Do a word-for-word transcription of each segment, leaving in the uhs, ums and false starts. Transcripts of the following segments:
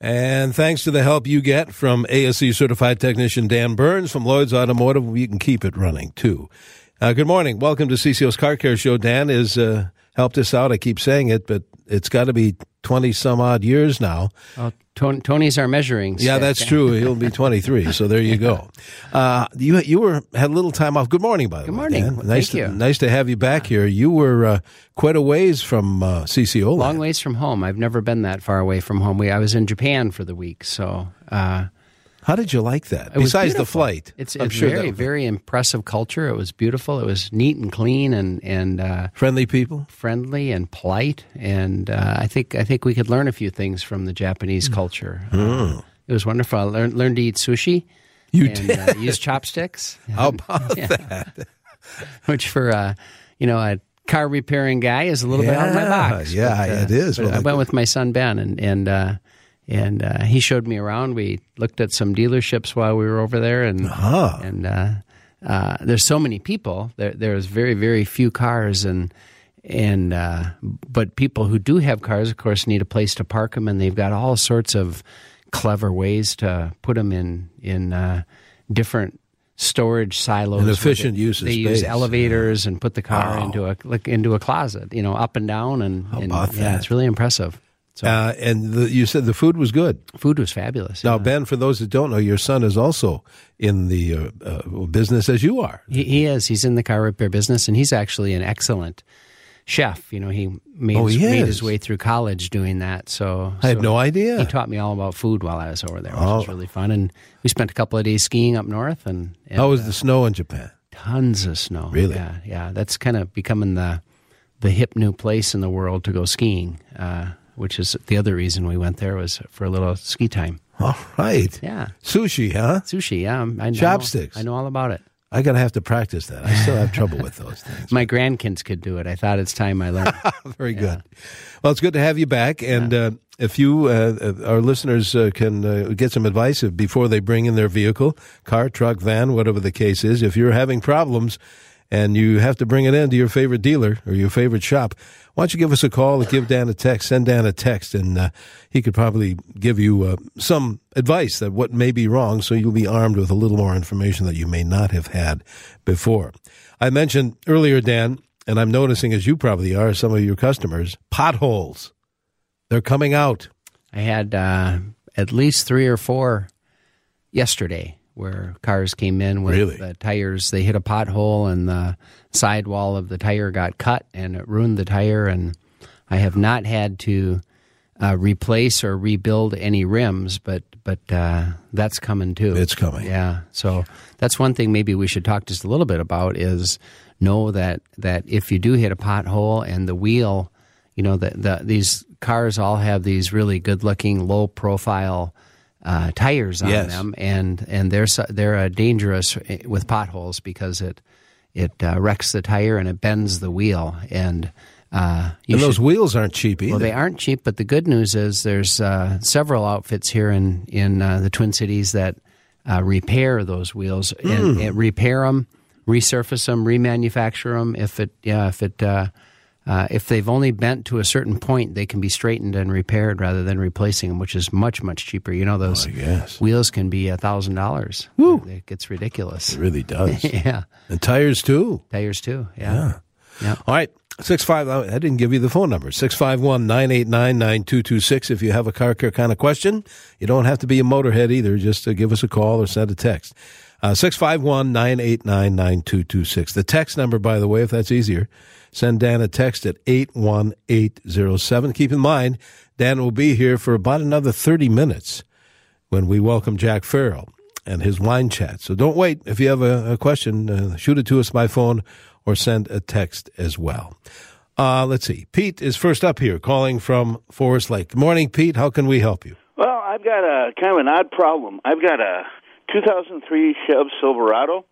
And thanks to the help you get from A S C certified technician Dan Burns from Lloyd's Automotive, you can keep it running too. Uh, good morning. Welcome to C C O's Car Care Show. Dan has uh, helped us out. I keep saying it, but it's got to be twenty some odd years now. Oh, Tony, Tony's our measuring stick. Yeah, that's true. He'll be twenty-three. So there you go. Uh, you you were had a little time off. Good morning, by the Good way. morning. Dan. Well, nice thank to, you. Nice to have you back here. You were uh, quite a ways from uh, C C O. Long ways from home. I've never been that far away from home. We I was in Japan for the week, so. Uh, How did you like that? It was Besides the beautiful. flight, It's, I'm it's sure very, that- very impressive culture. It was beautiful. It was neat and clean and and uh, friendly people. friendly and polite. And uh, I think I think we could learn a few things from the Japanese culture. Mm. Uh, it was wonderful. I learned learned to eat sushi. You and, did. Uh, use chopsticks. How about Yeah. that? Which for uh, you know a car repairing guy is a little bit out of my Yeah, box. yeah, But, uh, it is. but Well, I like- went with my son Ben, and and uh, and uh, he showed me around. We looked at some dealerships while we were over there, and Ah. and uh, uh, there's so many people. There there's very very few cars, and and uh, but people who do have cars, of course, need a place to park them, and they've got all sorts of clever ways to put them in in uh, different storage silos. An where efficient they, use of They use space. elevators and put the car Wow. into a like into a closet, you know, up and down, and, How and about yeah, that? it's really impressive. So Uh, and the, you said the food was good. food was fabulous. Now, yeah. Ben, for those that don't know, your son is also in the uh, uh, business as you are. He, he is. He's in the car repair business, and he's actually an excellent chef. You know, he made, Oh, his, he made is? his way through college doing that. So I had so no idea. He taught me all about food while I was over there, which Oh. was really fun. And we spent a couple of days skiing up north, and, and How was uh, the snow in Japan? tons of snow. Really? Yeah, yeah. That's kind of becoming the the hip new place in the world to go skiing. Uh, which is the other reason we went there, was for a little ski time. All right. Yeah. Sushi, huh? Sushi, yeah. I know, Chopsticks. I know all about it. I got to have to practice that. I still have trouble with those things. My grandkids could do it. I thought it's time I learned. Very good. Well, it's good to have you back. And uh, if you, uh, our listeners, uh, can uh, get some advice if, before they bring in their vehicle, car, truck, van, whatever the case is, if you're having problems and you have to bring it in to your favorite dealer or your favorite shop, why don't you give us a call or give Dan a text, send Dan a text, and uh, he could probably give you uh, some advice that what may be wrong, so you'll be armed with a little more information that you may not have had before. I mentioned earlier, Dan, and I'm noticing, as you probably are, some of your customers, potholes. They're coming out. I had uh, at least three or four yesterday where cars came in with Really? the tires. They hit a pothole and the sidewall of the tire got cut and it ruined the tire. And I have not had to uh, replace or rebuild any rims, but but uh, that's coming too. It's coming. Yeah. So that's one thing maybe we should talk just a little bit about is know that, that if you do hit a pothole and the wheel, you know, the, the, these cars all have these really good-looking, low-profile uh, tires on Yes. them, and and they're so- they're uh, dangerous with potholes because it it uh, wrecks the tire and it bends the wheel. And uh, you And those should- wheels aren't cheap either. well, they aren't cheap, but the good news is there's uh, several outfits here in in uh, the Twin Cities that uh, repair those wheels and, Hmm. and repair them, resurface them, remanufacture them. If it yeah, if it uh, uh, if they've only bent to a certain point, they can be straightened and repaired rather than replacing them, which is much much cheaper. You know, those I guess. wheels can be a thousand dollars. It gets ridiculous. It really does. Yeah, And tires, too. tires too. Yeah, yeah. All right. Six five. I didn't give you the phone number. Six five one nine eight nine nine two two six. If you have a car care kind of question, you don't have to be a motorhead either. Just uh, give us a call or send a text. Uh, six five one nine eight nine nine two two six. The text number, by the way, if that's easier, send Dan a text at eight one eight zero seven. Keep in mind, Dan will be here for about another thirty minutes when we welcome Jack Farrell and his wine chat. So don't wait. If you have a, a question, uh, shoot it to us by phone or send a text as well. Uh, let's see. Pete is first up here, calling from Forest Lake. Good morning, Pete. How can we help you? Well, I've got a kind of an odd problem. I've got a two thousand three Chev Silverado,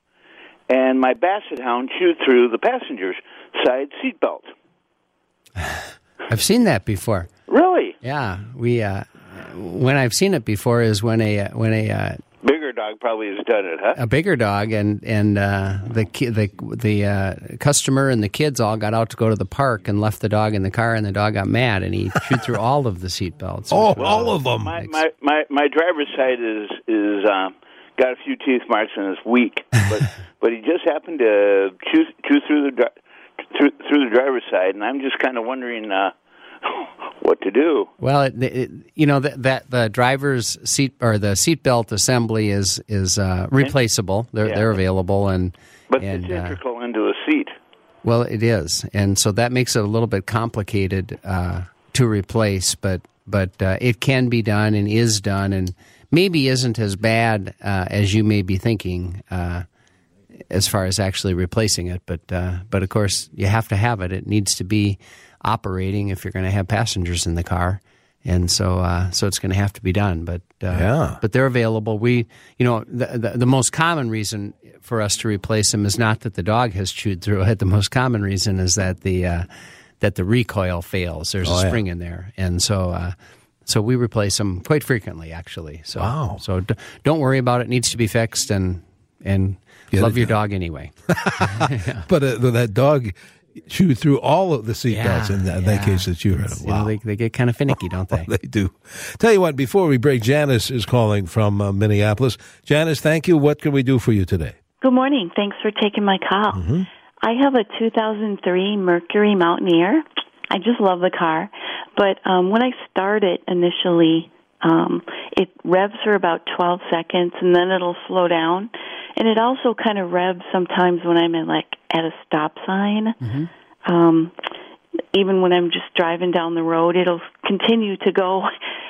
and my Basset Hound chewed through the passenger's side seatbelt. I've seen that before. Really? Yeah, we. Uh, when I've seen it before is when a when a uh, Bigger dog probably has done it, huh? A bigger dog, and and uh, the ki- the the uh, customer and the kids all got out to go to the park and left the dog in the car, and the dog got mad, and he chewed through all of the seat belts. Oh, all of them. My my my, my driver's side is is um, got a few teeth marks and it's weak, but but he just happened to chew chew through the through through the driver's side, and I'm just kind of wondering. Uh, What to do? Well, it, it, you know that, that the driver's seat or the seatbelt assembly is is uh, replaceable. They're yeah. they're available, and but and, it's integral uh, into the seat. Well, it is, and so that makes it a little bit complicated uh, to replace. But but uh, it can be done and is done, and maybe isn't as bad uh, as you may be thinking uh, as far as actually replacing it. But uh, but of course, you have to have it. It needs to be operating if you're going to have passengers in the car, and so uh, so it's going to have to be done. But uh, yeah. but they're available. We you know the, the the most common reason for us to replace them is not that the dog has chewed through it. The most common reason is that the uh, that the recoil fails. There's oh, a spring yeah. in there, and so uh, so we replace them quite frequently, actually. So wow. so d- don't worry about it. It needs to be fixed, and and Get love your done. dog anyway. yeah. But uh, that dog chewed through all of the seatbelts Yeah, in, that, in yeah. that case that you heard of. You know, Wow. they, they get kind of finicky, don't they? they do. Tell you what, before we break, Janice is calling from uh, Minneapolis. Janice, thank you. What can we do for you today? Good morning. Thanks for taking my call. Mm-hmm. I have a two thousand three Mercury Mountaineer. I just love the car. But um, when I start it initially, um, it revs for about twelve seconds, and then it'll slow down. And it also kind of revs sometimes when I'm in, like, at a stop sign. Mm-hmm. Um, even when I'm just driving down the road, it'll continue to go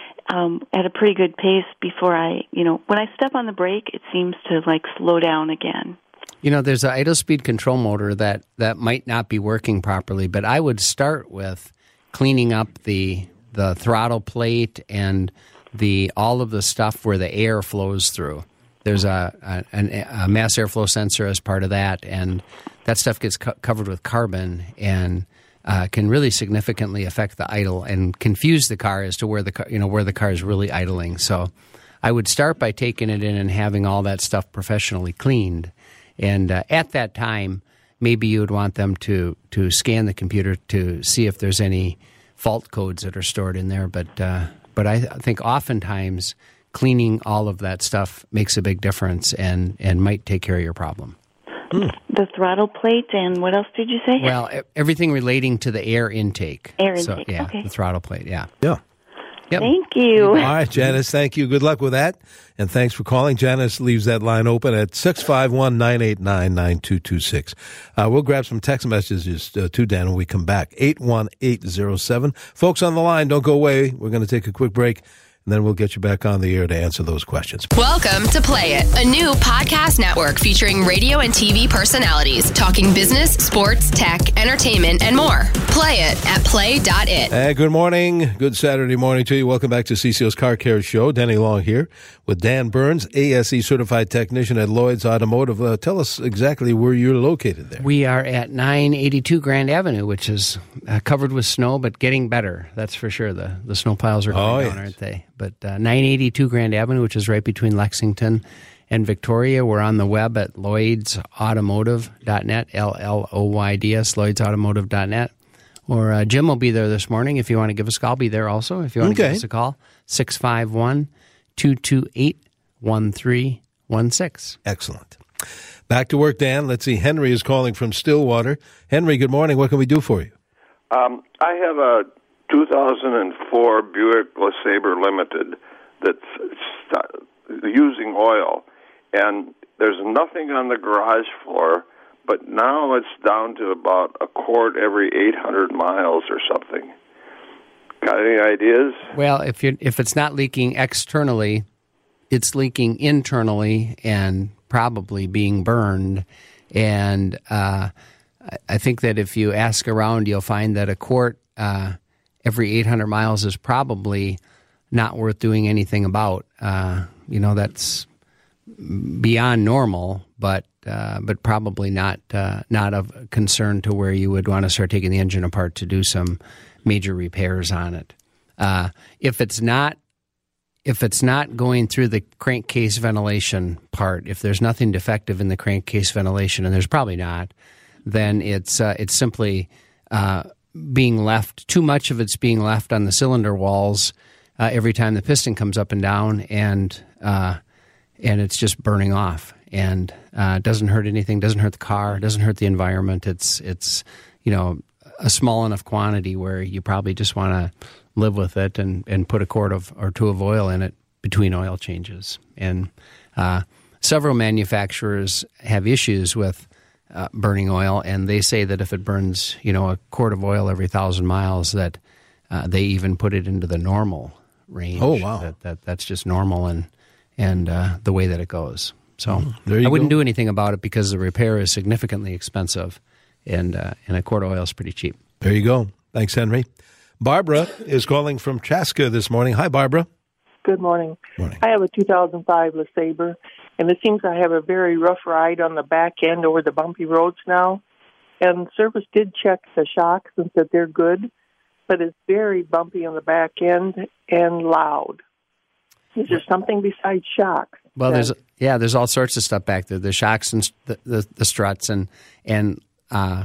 um, at a pretty good pace before I, you know, when I step on the brake, it seems to, like, slow down again. You know, there's an idle speed control motor that, that might not be working properly, but I would start with cleaning up the the throttle plate and the all of the stuff where the air flows through. There's a, a, a mass airflow sensor as part of that, and that stuff gets co- covered with carbon and uh, can really significantly affect the idle and confuse the car as to where the car, you know where the car is really idling. So, I would start by taking it in and having all that stuff professionally cleaned, and uh, at that time, maybe you would want them to to scan the computer to see if there's any fault codes that are stored in there. But uh, but I think oftentimes cleaning all of that stuff makes a big difference and, and might take care of your problem. Mm. The throttle plate and what else did you say? Well, everything relating to the air intake. Air so, intake, yeah, okay. The throttle plate, yeah. Yeah. Yep. Thank you. All right, Janice, thank you. Good luck with that. And thanks for calling. Janice leaves that line open at six five one, nine eight nine, nine two two six. Uh, we'll grab some text messages uh, to Dan when we come back. eight one eight zero seven. Folks on the line, don't go away. We're going to take a quick break, and then we'll get you back on the air to answer those questions. Welcome to Play It, a new podcast network featuring radio and T V personalities talking business, sports, tech, entertainment, and more. Play it at play dot it. Hey, good morning. Good Saturday morning to you. Welcome back to C C O's Car Care Show. Denny Long here with Dan Burns, A S E certified technician at Lloyd's Automotive. Uh, tell us exactly where you're located there. We are at nine eighty-two Grand Avenue, which is uh, covered with snow, but getting better. That's for sure. The, the snow piles are going Oh, down, yes. aren't they? But uh, nine eighty-two Grand Avenue, which is right between Lexington and Victoria. We're on the web at lloyds automotive dot net, L L O Y D S, lloyds automotive dot net. Or uh, Jim will be there this morning. If you want to give us a call, I'll be there also. If you want to Okay. give us a call, six five one, two two eight, one three one six. Excellent. Back to work, Dan. Let's see. Henry is calling from Stillwater. Henry, good morning. What can we do for you? Um, I have a two thousand four Buick LeSabre Limited that's st- using oil, and there's nothing on the garage floor, but now it's down to about a quart every eight hundred miles or something. Got any ideas? Well, if you if it's not leaking externally, it's leaking internally and probably being burned. And uh, I- I think that if you ask around, you'll find that a quart uh, every eight hundred miles is probably not worth doing anything about. Uh, you know, that's beyond normal, but uh, but probably not uh, not of concern to where you would want to start taking the engine apart to do some major repairs on it. Uh, if it's not if it's not going through the crankcase ventilation part, if there's nothing defective in the crankcase ventilation, and there's probably not, then it's uh, it's simply uh, being left, too much of it's being left on the cylinder walls uh, every time the piston comes up and down, and uh, and it's just burning off. And uh, it doesn't hurt anything, doesn't hurt the car, doesn't hurt the environment. It's, it's you know, a small enough quantity where you probably just want to live with it and, and put a quart of or two of oil in it between oil changes. And uh, several manufacturers have issues with uh, burning oil, and they say that if it burns, you know, a quart of oil every thousand miles, that uh, they even put it into the normal range. Oh, wow. That, that that's just normal and and uh, the way that it goes. So Mm, there you I wouldn't go. do anything about it because the repair is significantly expensive, and uh, and a quart of oil is pretty cheap. There you go. Thanks, Henry. Barbara is calling from Chaska this morning. Hi, Barbara. Good morning. Morning. I have a two thousand five LeSabre, and it seems I have a very rough ride on the back end over the bumpy roads now. And service did check the shocks and said they're good, but it's very bumpy on the back end and loud. Is there something besides shocks? Well, that- there's yeah, there's all sorts of stuff back there. The shocks and the the, the struts and and uh,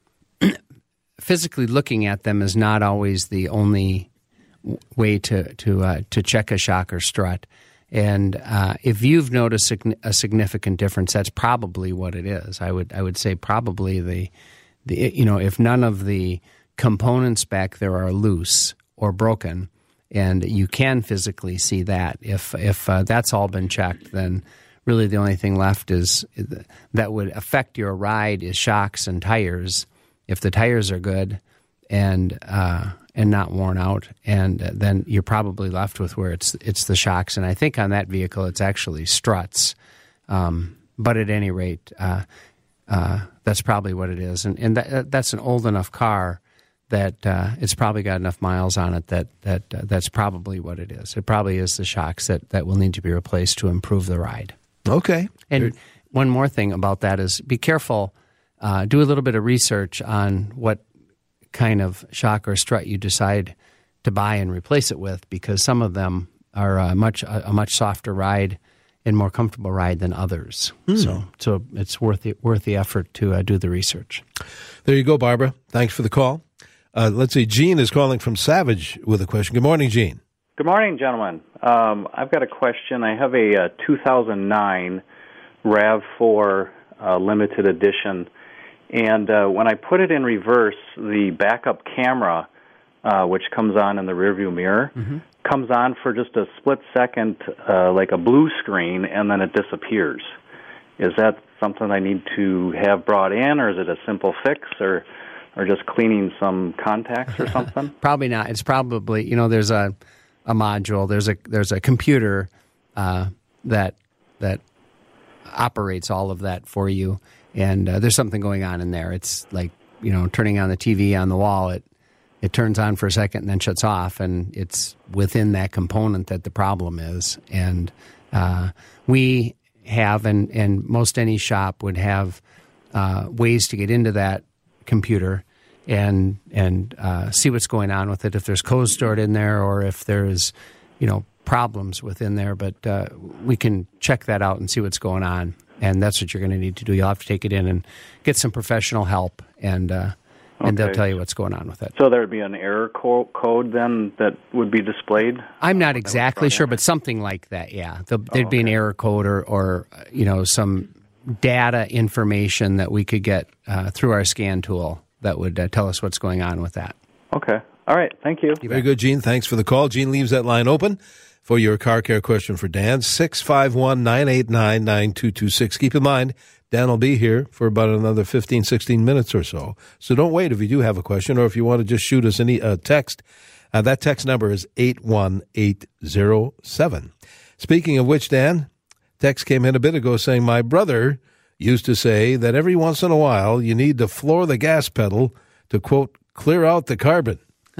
physically looking at them is not always the only w- way to to uh, to check a shock or strut. And uh, if you've noticed sign- a significant difference, that's probably what it is. I would I would say probably the the you know if none of the components back there are loose or broken, and you can physically see that. If if uh, that's all been checked, then really the only thing left is that would affect your ride is shocks and tires. If the tires are good and uh, and not worn out, and uh, then you're probably left with where it's it's the shocks. And I think on that vehicle it's actually struts. Um, but at any rate, uh, uh, that's probably what it is. And and that, that's an old enough car that uh, it's probably got enough miles on it that that uh, that's probably what it is. It probably is the shocks that, that will need to be replaced to improve the ride. Okay. And one more thing about that is be careful. Uh, do a little bit of research on what kind of shock or strut you decide to buy and replace it with, because some of them are a much a, a much softer ride and more comfortable ride than others. Hmm. So so it's worth the, worth the effort to uh, do the research. There you go, Barbara. Thanks for the call. Uh, let's see. Gene is calling from Savage with a question. Good morning, Gene. Good morning, gentlemen. Um, I've got a question. I have a, uh two thousand nine RAV four uh, limited edition, and uh, when I put it in reverse, the backup camera, uh, which comes on in the rearview mirror, mm-hmm. comes on for just a split second, uh, like a blue screen, and then it disappears. Is that something I need to have brought in, or is it a simple fix, or or just cleaning some contacts or something? Probably not. It's probably, you know, there's a a module, there's a there's a computer uh, that that operates all of that for you, and uh, there's something going on in there. It's like, you know, turning on the T V on the wall. It it turns on for a second and then shuts off, and it's within that component that the problem is. And uh, we have, and and most any shop would have uh, ways to get into that computer and and uh, see what's going on with it, if there's code stored in there or if there's, you know, problems within there. But uh, we can check that out and see what's going on, and that's what you're going to need to do. You'll have to take it in and get some professional help, and uh, and they'll Okay. tell you what's going on with it. So there would be an error co- code then that would be displayed? I'm not exactly sure, but something like that, yeah. The, there'd be an error code or, or, uh, you know, some data information that we could get uh, through our scan tool that would uh, tell us what's going on with that. Okay. All right. Thank you. Very good, Gene. Thanks for the call. Gene leaves that line open for your car care question for Dan, six five one, nine eight nine, nine two two six. Keep in mind, Dan will be here for about another fifteen, sixteen minutes or so. So don't wait if you do have a question, or if you want to just shoot us a uh, text. Uh, that text number is eight one eight zero seven. Speaking of which, Dan, text came in a bit ago saying, my brother used to say that every once in a while you need to floor the gas pedal to, quote, clear out the carbon.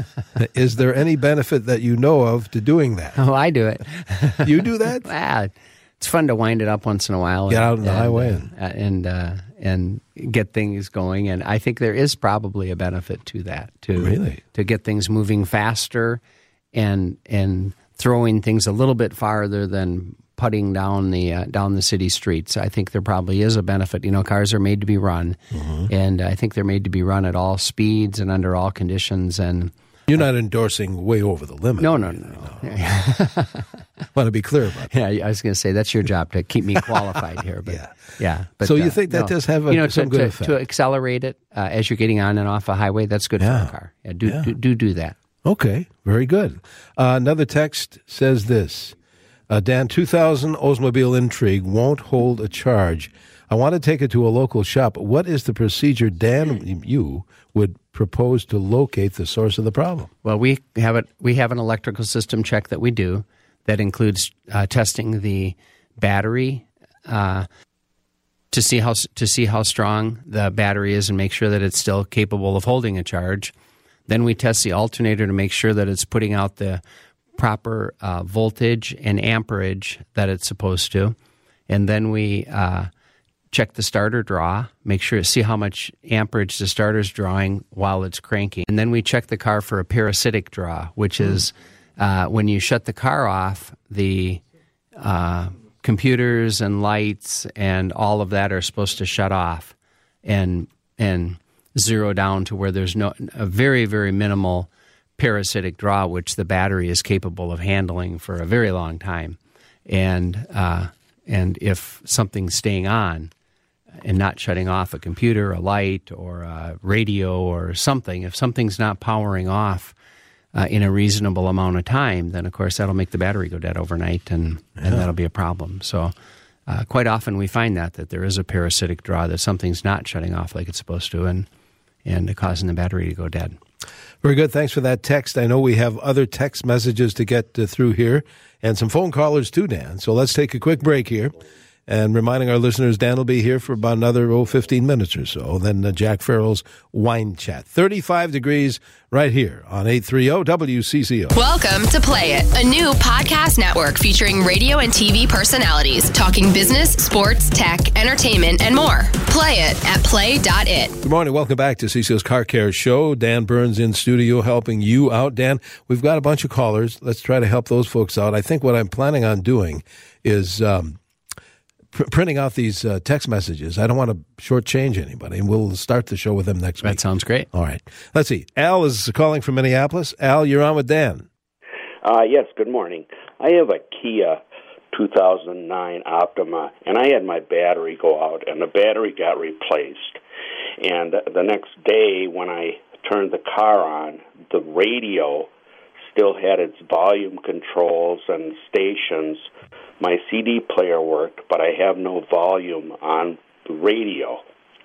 Is there any benefit that you know of to doing that? Oh, I do it. You do that? Ah, it's fun to wind it up once in a while. Get and, out on the and, highway. Uh, and uh, and get things going. And I think there is probably a benefit to that, to Really? to get things moving faster, and and throwing things a little bit farther than putting down the uh, down the city streets. I think there probably is a benefit. You know, cars are made to be run, mm-hmm. and I think they're made to be run at all speeds and under all conditions. And you're not endorsing way over the limit. No, no, no. no. Want to be clear about that. Yeah, I was going to say that's your job to keep me qualified here. But yeah, yeah. But, so you uh, think that no. does have a, you know, some to, good to, effect to accelerate it uh, as you're getting on and off a highway? That's good yeah. for a car. Yeah, do, yeah. do do do that. Okay, very good. Uh, another text says this. Uh, Dan, two thousand Oldsmobile Intrigue won't hold a charge. I want to take it to a local shop. What is the procedure, Dan, you would propose to locate the source of the problem? Well, we have it. We have an electrical system check that we do that includes uh, testing the battery uh, to see how to see how strong the battery is and make sure that it's still capable of holding a charge. Then we test the alternator to make sure that it's putting out the proper uh, voltage and amperage that it's supposed to. And then we uh, check the starter draw, make sure, see how much amperage the starter's drawing while it's cranking. And then we check the car for a parasitic draw, which mm. is uh, when you shut the car off, the uh, computers and lights and all of that are supposed to shut off and and zero down to where there's no a very, very minimal parasitic draw, which the battery is capable of handling for a very long time. And uh, and if something's staying on and not shutting off a computer, a light, or a radio or something, if something's not powering off uh, in a reasonable amount of time, then, of course, that'll make the battery go dead overnight, and, yeah. and that'll be a problem. So uh, quite often we find that, that there is a parasitic draw, that something's not shutting off like it's supposed to, and and causing the battery to go dead. Very good. Thanks for that text. I know we have other text messages to get uh, through here and some phone callers too, Dan. So let's take a quick break here. And reminding our listeners, Dan will be here for about another oh, fifteen minutes or so. Then uh, Jack Farrell's Wine Chat. thirty-five degrees right here on eight thirty W C C O. Welcome to Play It, a new podcast network featuring radio and T V personalities talking business, sports, tech, entertainment, and more. Play it at play dot it. Good morning. Welcome back to C C O's Car Care Show. Dan Burns in studio helping you out. Dan, we've got a bunch of callers. Let's try to help those folks out. I think what I'm planning on doing is um, pr- printing out these uh, text messages. I don't want to shortchange anybody, and we'll start the show with them next that week. That sounds great. All right. Let's see. Al is calling from Minneapolis. Al, you're on with Dan. Uh, yes, good morning. I have a Kia two thousand nine Optima, and I had my battery go out, and the battery got replaced. And the next day, when I turned the car on, the radio still had its volume controls and stations. My C D player worked, but I have no volume on the radio.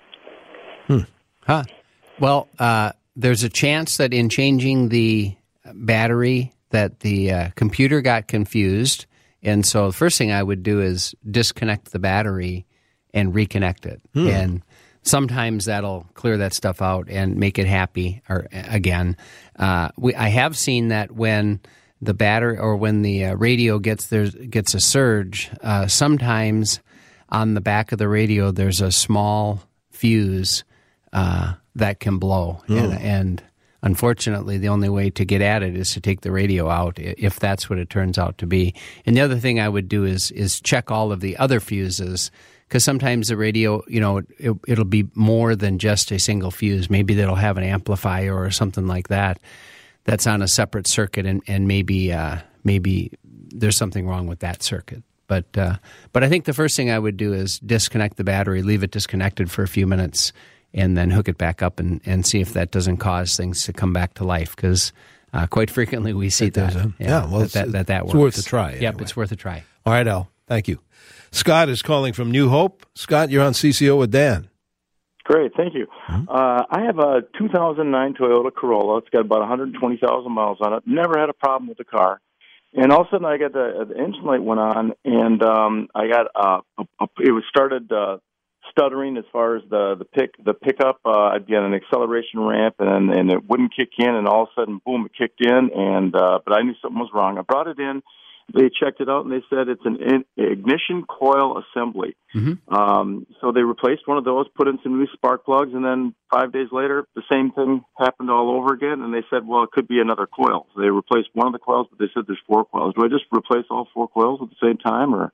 Hmm. Huh. Well, uh, there's a chance that in changing the battery that the uh, computer got confused. And so the first thing I would do is disconnect the battery and reconnect it. Hmm. And sometimes that'll clear that stuff out and make it happy or again. Uh, we, I have seen that when the battery or when the uh, radio gets there, gets a surge, uh, sometimes on the back of the radio there's a small fuse uh, that can blow. Hmm. And, and unfortunately, the only way to get at it is to take the radio out, if that's what it turns out to be. And the other thing I would do is is check all of the other fuses, because sometimes the radio, you know, it, it'll be more than just a single fuse. Maybe that'll have an amplifier or something like that that's on a separate circuit, and, and maybe uh, maybe there's something wrong with that circuit. But uh, but I think the first thing I would do is disconnect the battery, leave it disconnected for a few minutes, and then hook it back up and, and see if that doesn't cause things to come back to life, because uh, quite frequently we see that. that yeah, yeah, well, that, that, that, that it's works. worth a try. Yep, anyway. It's worth a try. All right, Al. Thank you. Scott is calling from New Hope. Scott, you're on C C O with Dan. Great, thank you. Mm-hmm. Uh, I have a two thousand nine Toyota Corolla. It's got about one hundred twenty thousand miles on it. Never had a problem with the car. And all of a sudden I got the, the engine light went on, and um, I got uh, a, a, it was started uh, stuttering as far as the the pick the pickup. Uh, I'd be on an acceleration ramp, and and it wouldn't kick in, and all of a sudden, boom, it kicked in. And uh, but I knew something was wrong. I brought it in, they checked it out and they said it's an in, ignition coil assembly. Mm-hmm. Um, so they replaced one of those, put in some new spark plugs, and then five days later, the same thing happened all over again. And they said, well, it could be another coil. So they replaced one of the coils, but they said there's four coils. Do I just replace all four coils at the same time, or?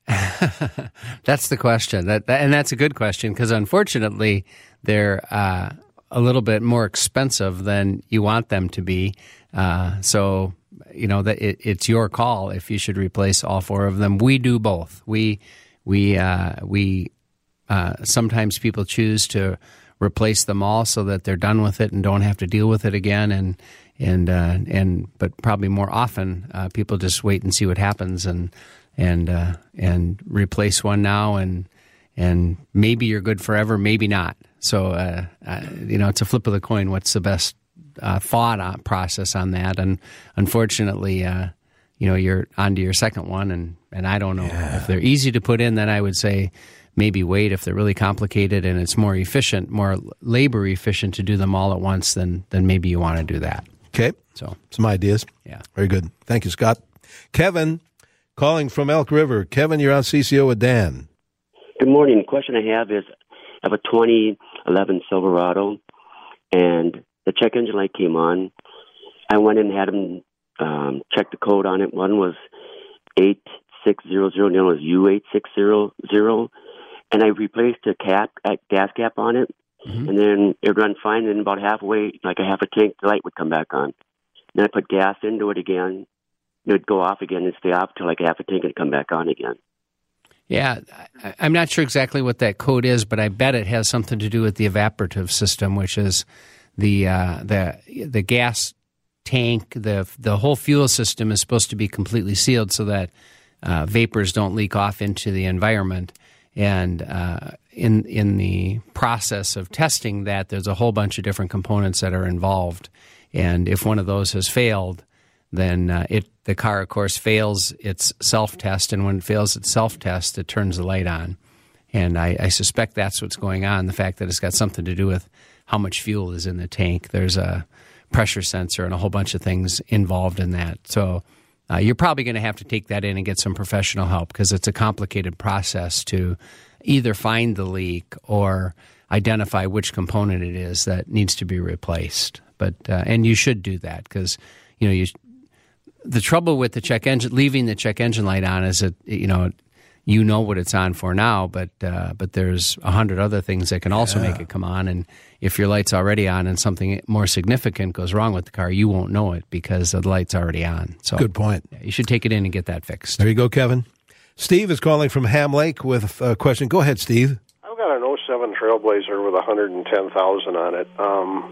That's the question. That, that and that's a good question because unfortunately, they're uh, a little bit more expensive than you want them to be. Uh, so. You know that it, it's your call if you should replace all four of them. We do both. We we uh, we uh, sometimes people choose to replace them all so that they're done with it and don't have to deal with it again. And and uh, and but probably more often uh, people just wait and see what happens and and uh, and replace one now and and maybe you're good forever, maybe not. So uh, uh, you know it's a flip of the coin. What's the best Uh, thought on, process on that, and unfortunately, uh, you know, you're onto your second one, and, and I don't know yeah. if they're easy to put in. Then I would say maybe wait. If they're really complicated and it's more efficient, more labor efficient to do them all at once, then then maybe you want to do that. Okay, so some ideas. Yeah, very good. Thank you, Scott. Kevin, calling from Elk River. Kevin, you're on C C O with Dan. Good morning. The question I have is, I have a twenty eleven Silverado, and the check engine light came on. I went and had them um, check the code on it. One was eight six zero zero, and the other was U eight six zero zero. And I replaced the cap, uh, gas cap on it, mm-hmm. and then it ran fine. And about halfway, like a half a tank, the light would come back on. Then I put gas into it again. It would go off again and stay off till like a half a tank and come back on again. Yeah, I, I'm not sure exactly what that code is, but I bet it has something to do with the evaporative system, which is the uh, the the gas tank. the The whole fuel system is supposed to be completely sealed so that uh, vapors don't leak off into the environment. And uh, in in the process of testing that, there's a whole bunch of different components that are involved. And if one of those has failed, then uh, it the car, of course, fails its self-test. And when it fails its self-test, it turns the light on. And I, I suspect that's what's going on, the fact that it's got something to do with how much fuel is in the tank. There's a pressure sensor and a whole bunch of things involved in that. So uh, you're probably going to have to take that in and get some professional help because it's a complicated process to either find the leak or identify which component it is that needs to be replaced. But uh, and you should do that because you know you. The trouble with the check engine, leaving the check engine light on, is that you know you know what it's on for now, but uh, but there's a hundred other things that can also yeah. make it come on. And if your light's already on and something more significant goes wrong with the car, you won't know it because the light's already on. So good point. Yeah, you should take it in and get that fixed. There you go, Kevin. Steve is calling from Ham Lake with a question. Go ahead, Steve. I've got an oh seven Trailblazer with one hundred ten thousand on it. Um,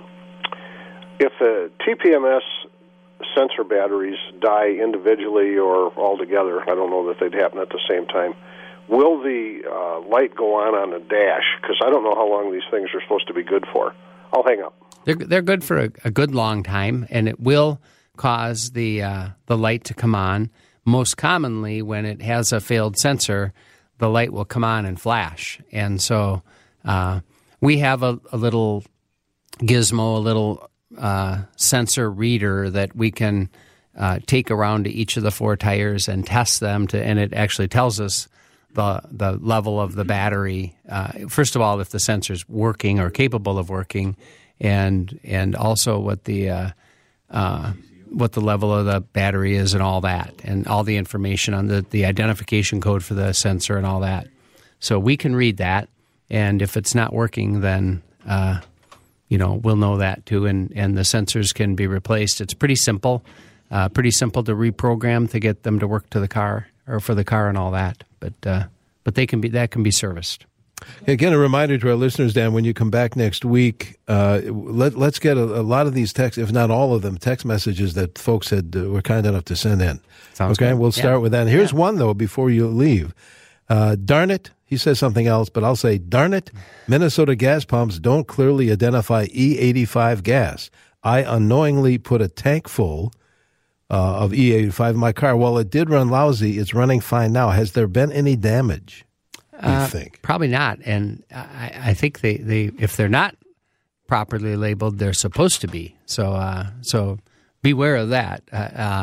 if the T P M S sensor batteries die individually or all together, I don't know that they'd happen at the same time, will the uh, light go on on the dash? Because I don't know how long these things are supposed to be good for. I'll hang up. They're they're good for a, a good long time, and it will cause the uh, the light to come on. Most commonly, when it has a failed sensor, the light will come on and flash. And so uh, we have a, a little gizmo, a little uh, sensor reader that we can uh, take around to each of the four tires and test them, to, and it actually tells us the the level of the battery. Uh, first of all, if the sensor's working or capable of working, and and also what the uh, uh, what the level of the battery is and all that, and all the information on the, the identification code for the sensor and all that. So we can read that, and if it's not working, then uh, you know we'll know that too, and, and the sensors can be replaced. It's pretty simple, uh, pretty simple to reprogram to get them to work to the car or for the car and all that. But uh, but they can be that can be serviced. Again, a reminder to our listeners, Dan, when you come back next week, uh, let, let's get a, a lot of these texts, if not all of them, text messages that folks had uh, were kind enough to send in. Sounds okay, good. We'll start yeah. with that. And here's yeah. one, though, before you leave. Uh, darn it. He says something else, but I'll say, darn it, Minnesota gas pumps don't clearly identify E eighty-five gas. I unknowingly put a tank full uh, of E eighty-five in my car. While it did run lousy, it's running fine now. Has there been any damage? You uh, think? Probably not. And I, I think they, they, if they're not properly labeled, they're supposed to be. So, uh, so beware of that. Uh, uh,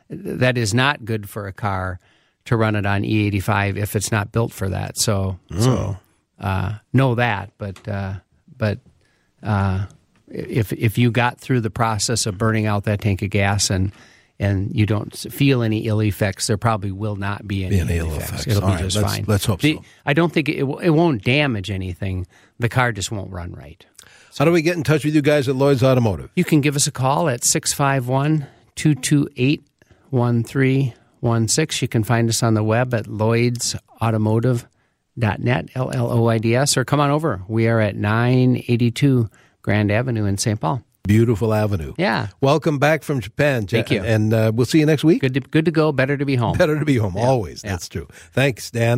that is not good for a car to run it on E eighty-five if it's not built for that. So, mm. so uh, know that. But uh, but uh, if if you got through the process of burning out that tank of gas and and you don't feel any ill effects, there probably will not be any, be any ill, ill effects. effects. It'll All be right, just let's, fine. Let's hope the, so. I don't think it, it won't damage anything. The car just won't run right. How do we get in touch with you guys at Lloyd's Automotive? You can give us a call at six five one, two two eight, one three one six. You can find us on the web at lloyds automotive dot net, L L O I D S, or come on over. We are at nine eighty-two Grand Avenue in Saint Paul. Beautiful avenue. Yeah. Welcome back from Japan. Thank you. And uh, we'll see you next week. Good to, good to go. Better to be home. Better to be home. Yeah. Always. Yeah. That's true. Thanks, Dan.